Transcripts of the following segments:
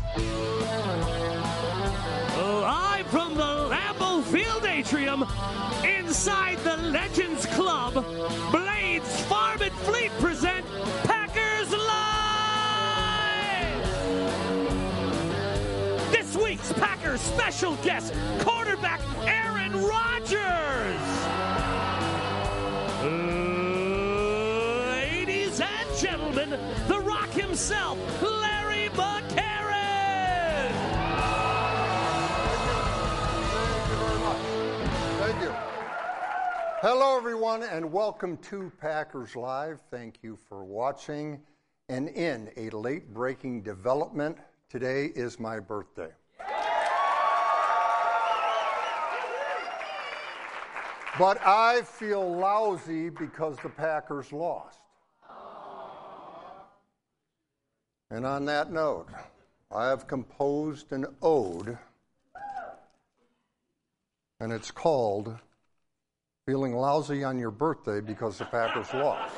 Live from the Lambeau Field Atrium, inside the Legends Club, Blades Farm and Fleet present Packers Live! This week's Packers special guest, quarterback Aaron Rodgers! Ladies and gentlemen, the Rock himself, Larry McCarron! Thank you. Hello, everyone, and welcome to Packers Live. Thank you for watching. And in a late-breaking development, today is my birthday. But I feel lousy because the Packers lost. And on that note, I have composed an ode, and it's called Feeling Lousy on Your Birthday Because the Packers Lost.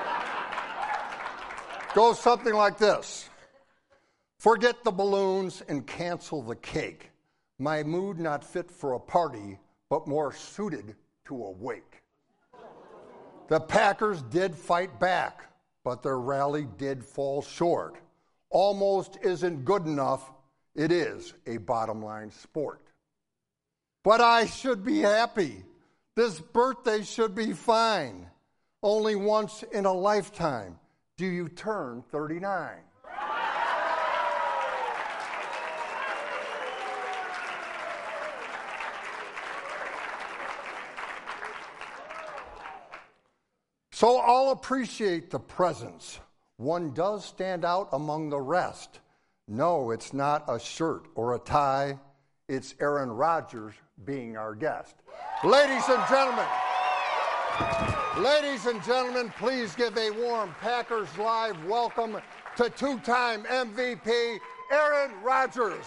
Goes something like this. Forget the balloons and cancel the cake. My mood not fit for a party, but more suited to a wake. The Packers did fight back, but their rally did fall short. Almost isn't good enough. It is a bottom line sport. But I should be happy. This birthday should be fine. Only once in a lifetime do you turn 39. So I'll appreciate the presents. One does stand out among the rest. No, it's not a shirt or a tie. It's Aaron Rodgers being our guest. Ladies and gentlemen, please give a warm Packers Live welcome to two-time MVP, Aaron Rodgers.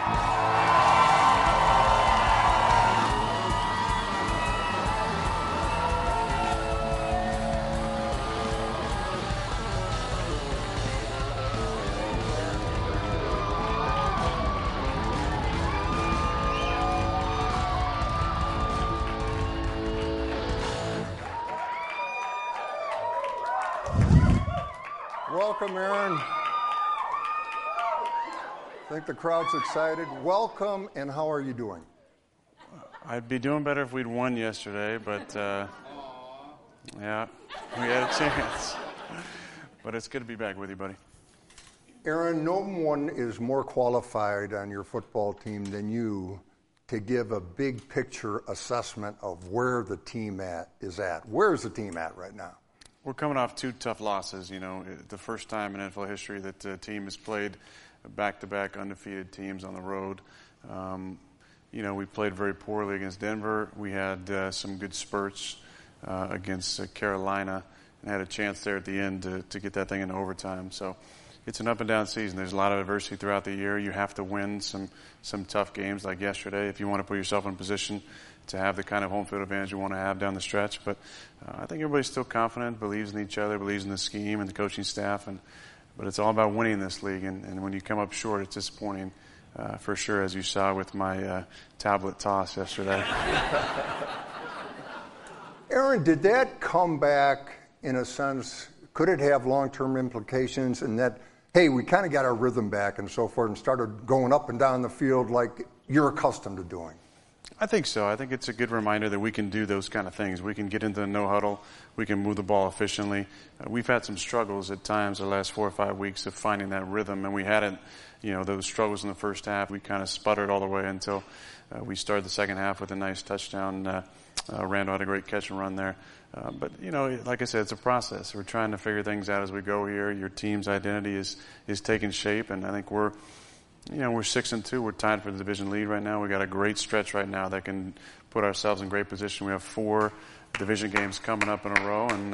Welcome, Aaron. I think the crowd's excited. Welcome, and how are you doing? I'd be doing better if we'd won yesterday, but yeah, we had a chance. But it's good to be back with you, buddy. Aaron, no one is more qualified on your football team than you to give a big picture assessment of where the team is at. Where is the team at right now? We're coming off two tough losses. You know, the first time in NFL history that the team has played back-to-back undefeated teams on the road. You know, we played very poorly against Denver. We had some good spurts against Carolina and had a chance there at the end to get that thing into overtime. So it's an up-and-down season. There's a lot of adversity throughout the year. You have to win some tough games like yesterday if you want to put yourself in position to have the kind of home field advantage you want to have down the stretch. But I think everybody's still confident, believes in each other, believes in the scheme and the coaching staff. But it's all about winning this league. And when you come up short, it's disappointing for sure, as you saw with my tablet toss yesterday. Aaron, did that come back in a sense? Could it have long-term implications in that, hey, we kind of got our rhythm back and so forth and started going up and down the field like you're accustomed to doing? I think so. I think it's a good reminder that we can do those kind of things. We can get into the no-huddle. We can move the ball efficiently. We've had some struggles at times the last 4 or 5 weeks of finding that rhythm, and we hadn't, you know, those struggles in the first half. We kind of sputtered all the way until we started the second half with a nice touchdown. Randall had a great catch and run there. But, you know, like I said, it's a process. We're trying to figure things out as we go here. Your team's identity is taking shape, and I think we're 6-2. We're tied for the division lead right now. We got a great stretch right now that can put ourselves in great position. We have 4 division games coming up in a row, and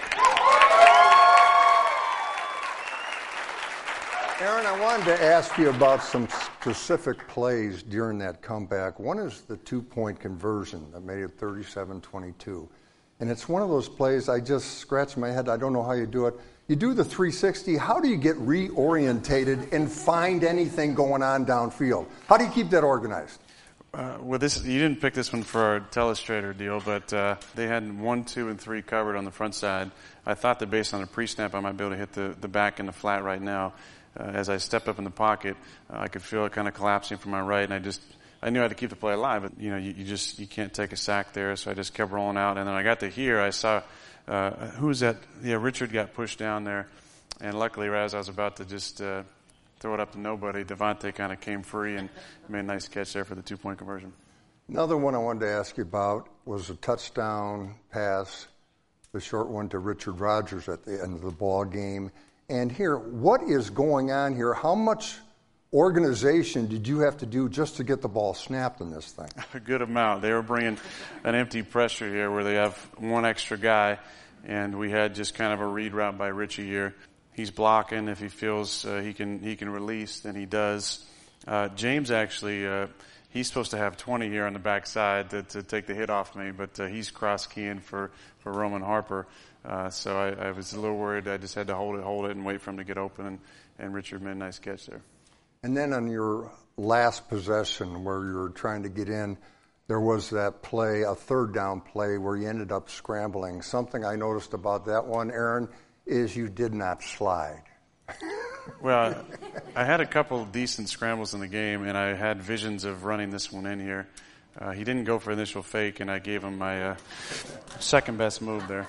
Aaron, I wanted to ask you about some specific plays during that comeback. One is the 2-point conversion that made it 37-22. And it's one of those plays I just scratched my head. I don't know how you do it. You do the 360. How do you get reorientated and find anything going on downfield? How do you keep that organized? You didn't pick this one for our telestrator deal, but they had 1, 2, and 3 covered on the front side. I thought that based on the pre-snap, I might be able to hit the back and the flat right now. As I stepped up in the pocket, I could feel it kind of collapsing from my right, and I knew I had to keep the play alive. But you can't take a sack there, so I just kept rolling out. And then I got to here, I saw who's that? Yeah, Richard got pushed down there, and luckily, as I was about to just throw it up to nobody, Devontae kind of came free and made a nice catch there for the 2-point conversion. Another one I wanted to ask you about was a touchdown pass, the short one to Richard Rodgers at the end of the ball game. And here, what is going on here? How much organization did you have to do just to get the ball snapped in this thing? A good amount. They were bringing an empty pressure here where they have one extra guy, and we had just kind of a read route by Richie here. He's blocking. If he feels he can release, then he does. James actually, he's supposed to have 20 here on the backside to take the hit off me, but he's cross-keying for Roman Harper. So I was a little worried. I just had to hold it, and wait for him to get open, and Richard made a nice catch there. And then on your last possession where you were trying to get in, there was that play, a third down play, where you ended up scrambling. Something I noticed about that one, Aaron, is you did not slide. Well, I had a couple of decent scrambles in the game, and I had visions of running this one in here. He didn't go for initial fake, and I gave him my second best move there.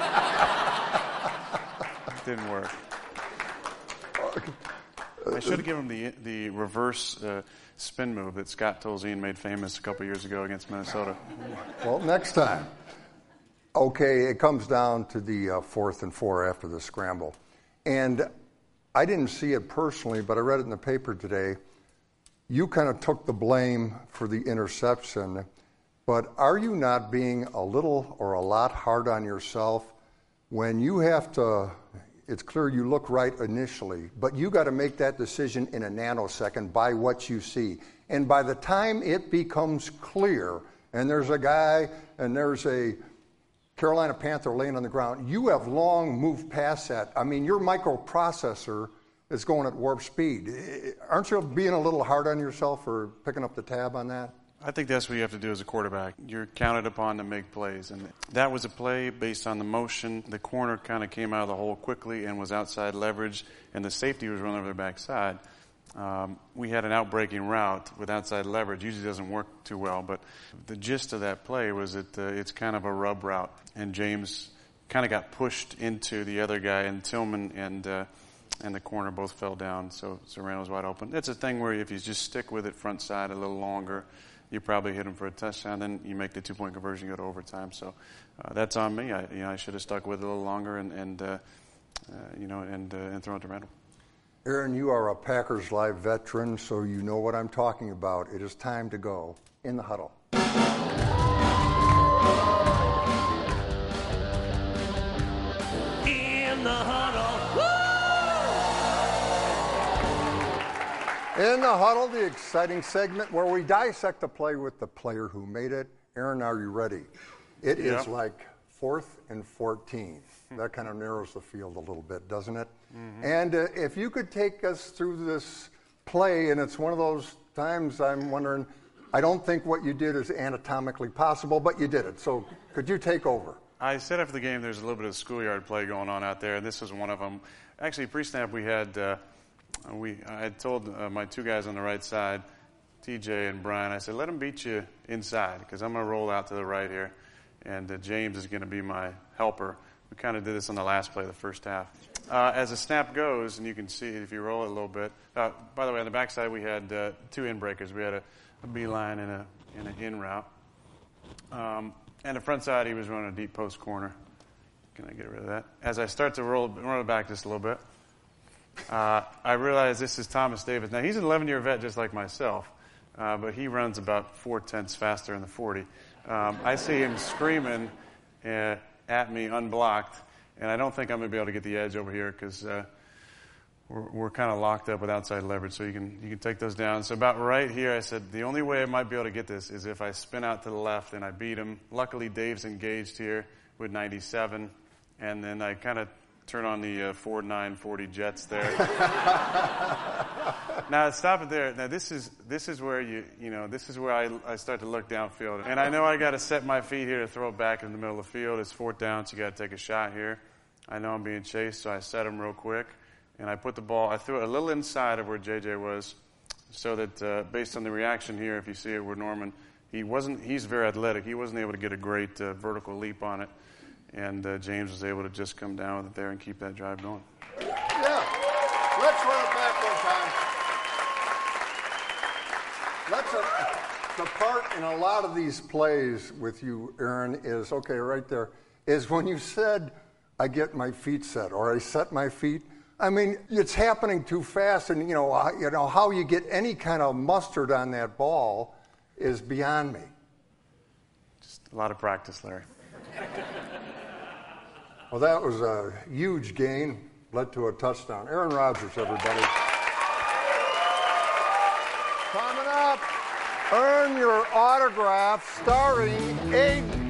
Didn't work. I should have given him the reverse spin move that Scott Tolzien made famous a couple years ago against Minnesota. Well, next time. Okay, it comes down to the 4th and 4 after the scramble. And I didn't see it personally, but I read it in the paper today. You kind of took the blame for the interception, but are you not being a little or a lot hard on yourself when you have to, it's clear you look right initially, but you got to make that decision in a nanosecond by what you see. And by the time it becomes clear, and there's a guy and there's a Carolina Panther laying on the ground, you have long moved past that. I mean, your microprocessor is going at warp speed. Aren't you being a little hard on yourself for picking up the tab on that? I think that's what you have to do as a quarterback. You're counted upon to make plays. And that was a play based on the motion. The corner kind of came out of the hole quickly and was outside leverage, and the safety was running over their backside. We had an outbreaking route with outside leverage. Usually doesn't work too well, but the gist of that play was that it's kind of a rub route, and James kind of got pushed into the other guy, and Tillman and the corner both fell down, so Serrano was wide open. It's a thing where if you just stick with it front side a little longer, you probably hit him for a touchdown, then you make the 2-point conversion, go to overtime. So that's on me. I should have stuck with it a little longer and thrown it to Randall. Aaron, you are a Packers Live veteran, so you know what I'm talking about. It is time to go in the huddle. In the huddle. Woo! In the huddle, the exciting segment where we dissect the play with the player who made it. Aaron, are you ready? It is like 4th and 14. That kind of narrows the field a little bit, doesn't it? Mm-hmm. And if you could take us through this play, and it's one of those times I'm wondering, I don't think what you did is anatomically possible, but you did it. So could you take over? I said after the game there's a little bit of schoolyard play going on out there, and this was one of them. Actually, pre-snap we had, I had told my two guys on the right side, TJ and Brian, I said, let them beat you inside because I'm going to roll out to the right here, and James is going to be my helper. We kind of did this on the last play of the first half. As the snap goes, and you can see it if you roll it a little bit. By the way, on the backside we had 2 in breakers. We had a beeline and an in route. And the front side he was running a deep post corner. Can I get rid of that? As I start to roll it back just a little bit, I realize this is Thomas Davis. Now he's an 11-year vet just like myself, but he runs about 4/10 faster in the 40. I see him screaming at me unblocked, and I don't think I'm going to be able to get the edge over here because we're kind of locked up with outside leverage, so you can take those down. So about right here, I said the only way I might be able to get this is if I spin out to the left and I beat him. Luckily, Dave's engaged here with 97, and then I kind of turn on the Ford 940 Jets there. Now stop it there. Now this is where this is where I start to look downfield, and I know I got to set my feet here to throw it back in the middle of the field. It's 4th down, so you got to take a shot here. I know I'm being chased, so I set him real quick, and I put the ball. I threw it a little inside of where JJ was, so that based on the reaction here, if you see it, where Norman, he's very athletic. He wasn't able to get a great vertical leap on it, and James was able to just come down with it there and keep that drive going. Yeah, let's run it back one time. The part in a lot of these plays with you, Aaron, is, okay, right there, is when you said, I get my feet set, or I set my feet. I mean, it's happening too fast, and how you get any kind of mustard on that ball is beyond me. Just a lot of practice, Larry. Well, that was a huge gain, led to a touchdown. Aaron Rodgers, everybody. Coming up, earn your autograph, starring Aiden.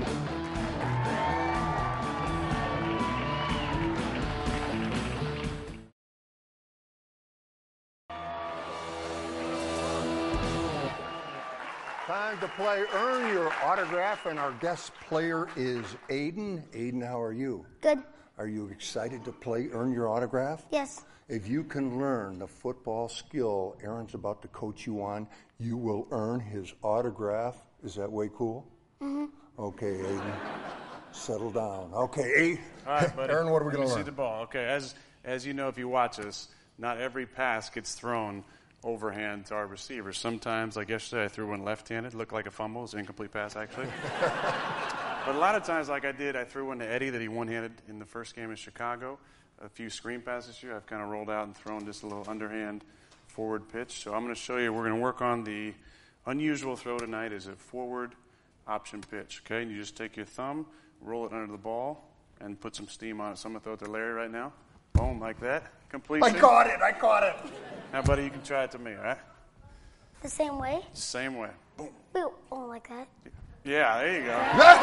Time to play Earn Your Autograph, and our guest player is Aiden. Aiden, how are you? Good. Are you excited to play Earn Your Autograph? Yes. If you can learn the football skill Aaron's about to coach you on, you will earn his autograph. Is that way cool? Mm-hmm. Okay, Aiden. Settle down. Okay, All right, buddy. Aaron, what are we going to see learn? the ball. Okay, as you know, if you watch us, not every pass gets thrown overhand to our receivers. Sometimes, like yesterday, I threw one left-handed. Looked like a fumble. It was an incomplete pass, actually. But a lot of times, like I did, I threw one to Eddie that he one-handed in the first game in Chicago. A few screen passes here. I've kind of rolled out and thrown just a little underhand forward pitch. So I'm going to show you. We're going to work on the unusual throw tonight is a forward option pitch. Okay, and you just take your thumb, roll it under the ball, and put some steam on it. So I'm going to throw it to Larry right now. Boom, like that. Complete. I caught it. Now, buddy, you can try it to me, all right? The same way? Same way. Boom. Wait, oh, like that? Yeah, there you go.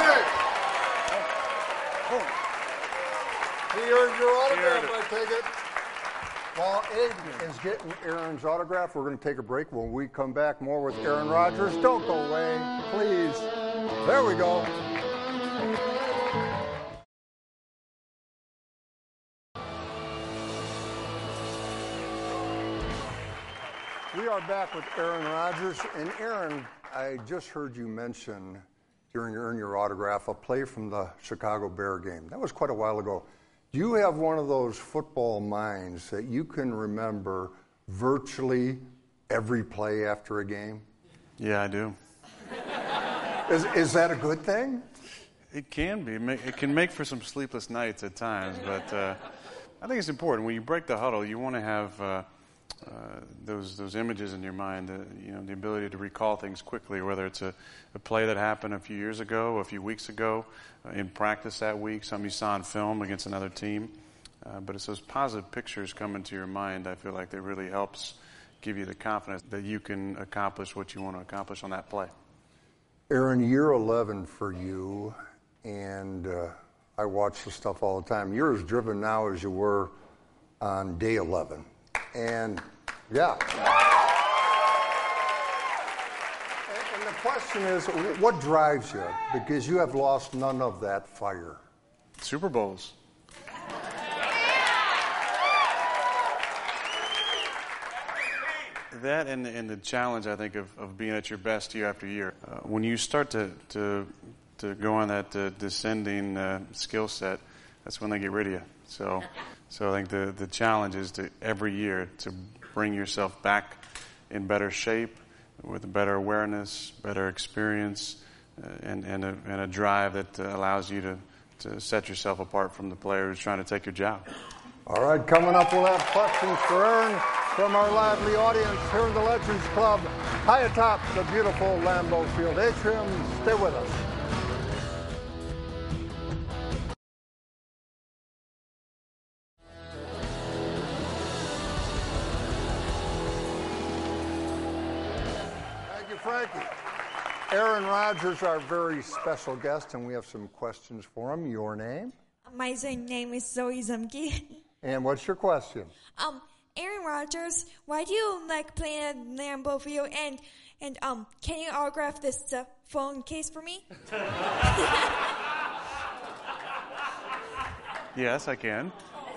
He earned your autograph, I take it. While Aiden is getting Aaron's autograph, we're going to take a break. When we come back, more with Aaron Rodgers. Don't go away, please. There we go. We are back with Aaron Rodgers. And Aaron, I just heard you mention during your Earn Your Autograph a play from the Chicago Bear game. That was quite a while ago. Do you have one of those football minds that you can remember virtually every play after a game? Yeah, I do. Is that a good thing? It can be. It can make for some sleepless nights at times, but I think it's important. When you break the huddle, you want to have those images in your mind, the ability to recall things quickly, whether it's a play that happened a few years ago, a few weeks ago, in practice that week, something you saw on film against another team. But it's those positive pictures come into your mind, I feel like that really helps give you the confidence that you can accomplish what you want to accomplish on that play. Aaron, year 11 for you, and I watch the stuff all the time. You're as driven now as you were on day 11. And, yeah. And the question is, what drives you? Because you have lost none of that fire. Super Bowls. That and the challenge, I think, of being at your best year after year. When you start to go on that descending skill set, that's when they get rid of you. So I think the challenge is to every year to bring yourself back in better shape, with a better awareness, better experience, and a drive that allows you to set yourself apart from the player who's trying to take your job. All right, coming up, we'll have questions for Aaron from our lively audience here in the Legends Club, high atop the beautiful Lambeau Field atrium. Stay with us. Thank you, Frankie. Aaron Rodgers, our very special guest, and we have some questions for him. Your name? I'm My name is Zoe Zumke. And what's your question? Aaron Rodgers, why do you like playing at Lambeau Field? And can you autograph this phone case for me? Yes, I can.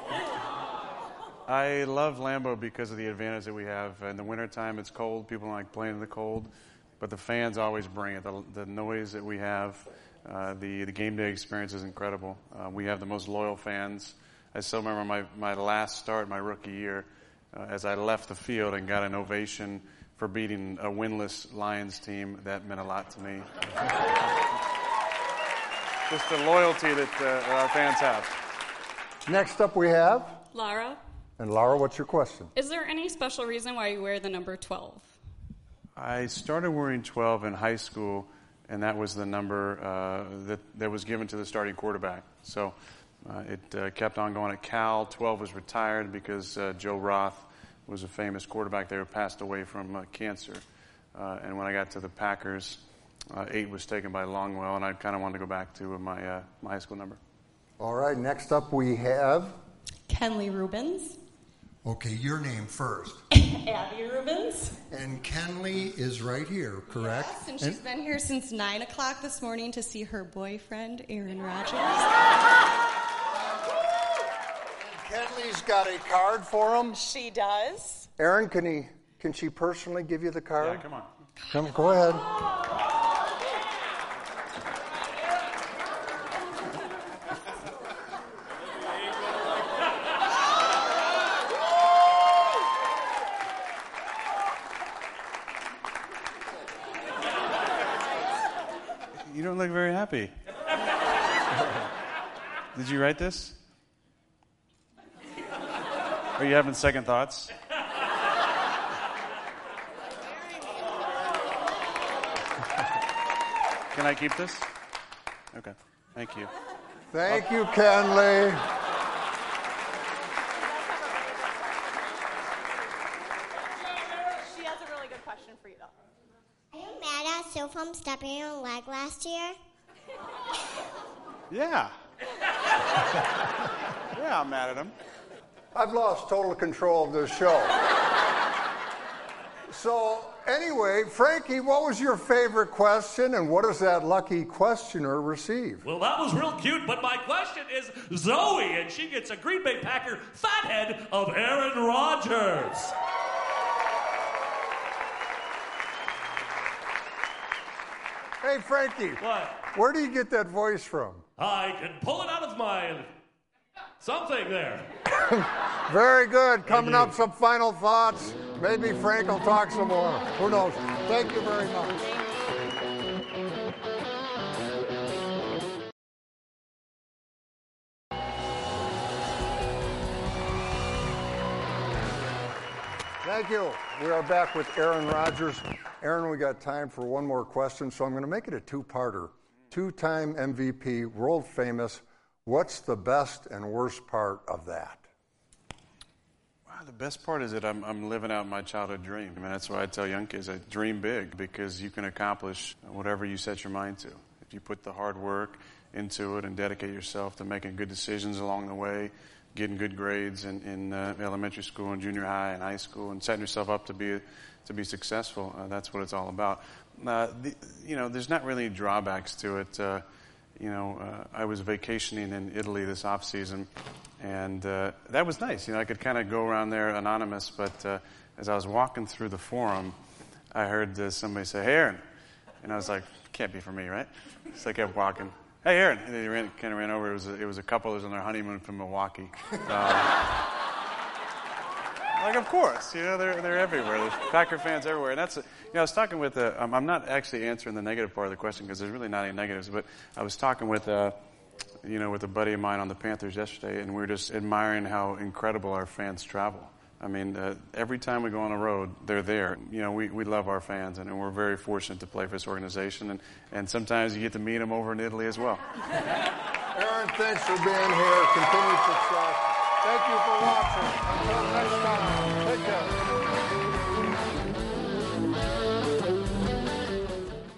I love Lambeau because of the advantage that we have. In the wintertime, it's cold. People don't like playing in the cold. But the fans always bring it. The noise that we have, the game day experience is incredible. We have the most loyal fans. I still remember my last start, my rookie year, as I left the field and got an ovation for beating a winless Lions team. That meant a lot to me. Just the loyalty that our fans have. Next up we have Lara. And Laura, what's your question? Is there any special reason why you wear the number 12? I started wearing 12 in high school, and that was the number that was given to the starting quarterback. So it kept on going at Cal. 12 was retired because Joe Roth was a famous quarterback there who passed away from cancer. And when I got to the Packers, 8 was taken by Longwell, and I kind of wanted to go back to my high school number. All right, next up we have Kenley Rubens. Okay, your name first. Abby Rubens. And Kenley is right here, correct? Yes, and she's been here since 9 o'clock this morning to see her boyfriend, Aaron Rodgers. Kenley's got a card for him. She does. Aaron, can she personally give you the card? Yeah, come on. Go ahead. You don't look very happy. Did you write this? Are you having second thoughts? Can I keep this? Okay. Thank you. Thank you, Kenley. She has a really good question for you, though. Are you mad at Sue from stepping on your leg last year? Yeah. Yeah, I'm mad at him. I've lost total control of this show. So, anyway, Frankie, what was your favorite question, and what does that lucky questioner receive? Well, that was real cute, but my question is Zoe, and she gets a Green Bay Packer fathead of Aaron Rodgers. Hey, Frankie. What? Where do you get that voice from? I can pull it out of my something there. Very good. Coming up, some final thoughts. Maybe Frank will talk some more. Who knows? Thank you very much. Thank you. We are back with Aaron Rodgers. Aaron, we got time for one more question, so I'm going to make it a two-parter. Two-time MVP, world famous. What's the best and worst part of that? Wow, the best part is that I'm living out my childhood dream. I mean, that's why I tell young kids, I dream big, because you can accomplish whatever you set your mind to. If you put the hard work into it and dedicate yourself to making good decisions along the way, getting good grades in elementary school and junior high and high school, and setting yourself up to be successful, that's what it's all about. There's not really drawbacks to it. I was vacationing in Italy this off season, and that was nice. I could kind of go around there anonymous, but as I was walking through the forum, I heard somebody say, "Hey, Aaron," and I was like, "Can't be for me, right?" So I kept walking. "Hey, Aaron," and they kind of ran over. It was a couple that was on their honeymoon from Milwaukee. Like, of course, they're everywhere. There's Packer fans everywhere. And that's, I was talking with, I'm not actually answering the negative part of the question because there's really not any negatives, but I was talking with, with a buddy of mine on the Panthers yesterday, and we were just admiring how incredible our fans travel. I mean, every time we go on the road, they're there. We love our fans, and we're very fortunate to play for this organization, and sometimes you get to meet them over in Italy as well. Aaron, thanks for being here. Continued success. Thank you for watching. Until next time, take care.